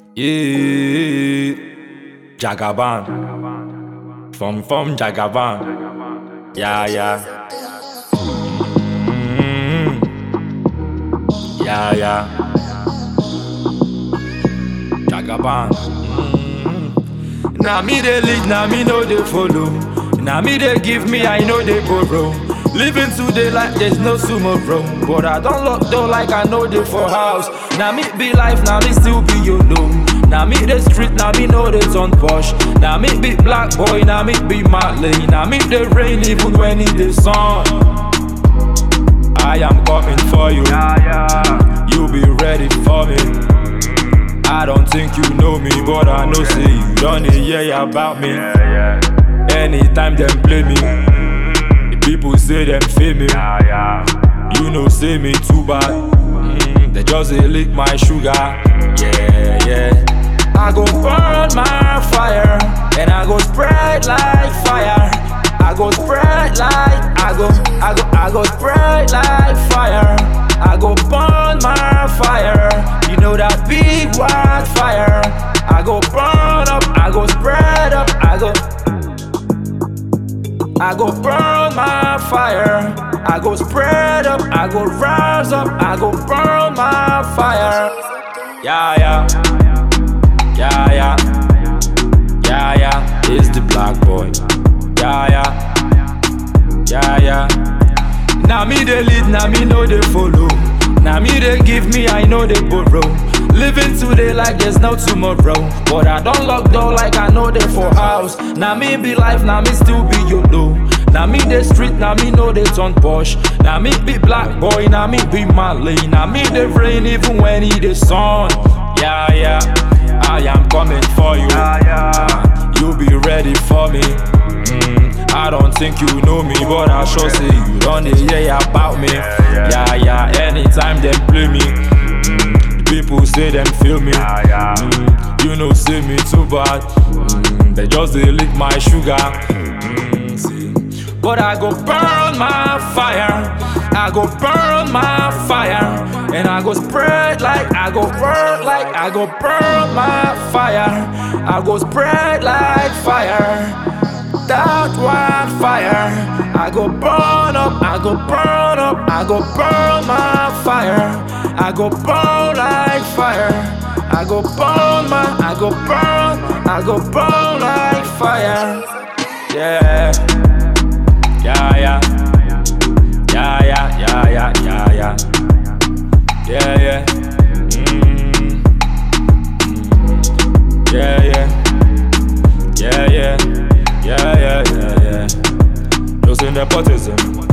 Yeah, Jagaban. From Jagaban. Yeah, yeah. Yeah, yeah. Jagaban. Now me they lead, now me know they follow. Now me they give me, I know they borrow. Living today like there's no tomorrow. But I don't lock door like I know they for house. Now me be life, now me still be YOLO. Now me the street, now me know they turn posh. Now me be black boy, now me be Marley. Now me the rain even when it the sun. I am coming for you. You be ready for me. I don't think you know me, but I know say you don't hear about me. Anytime them play me, the people say them feel me. You know say me too bad. They just lick my sugar. Yeah, yeah. I go burn my fire, and I go spread like fire. I go spread like I go spread like fire. I go burn my fire. You know that big white fire. I go burn up, I go spread up, I go burn my fire. I go spread up, I go rise up, I go burn my fire. Yeah, yeah. Yeah, yeah. Yeah, yeah. It's the black boy. Yeah, yeah. Yeah, yeah. Now me they lead, now me know they follow. Now me they give me, I know they borrow. Living today like there's no tomorrow. But I don't lock door like I know they for house. Now me be life, now me still be YOLO. Now me the street, now me know they turn posh. Now me be black boy, now me be Marley. Now me the rain even when it the sun. Yeah, yeah. I am coming for you. You be ready for me. I don't think you know me, but I sure say you don't hear about me. Yeah, yeah. Anytime them play me, people say them feel me. You know say me too bad. They just lick my sugar. But I go burn my fire. I go burn my fire. And I go spread like I go burn like I go burn my fire. I go spread like fire. That white fire. I go burn up, I go burn up, I go burn my fire. I go burn like fire. I go burn I go burn like fire. Yeah. Yeah, yeah. Yeah, yeah, yeah, yeah, yeah, yeah. Yeah, yeah. Yeah, yeah. Yeah, yeah. Yeah, yeah, yeah, yeah. Just in the potato.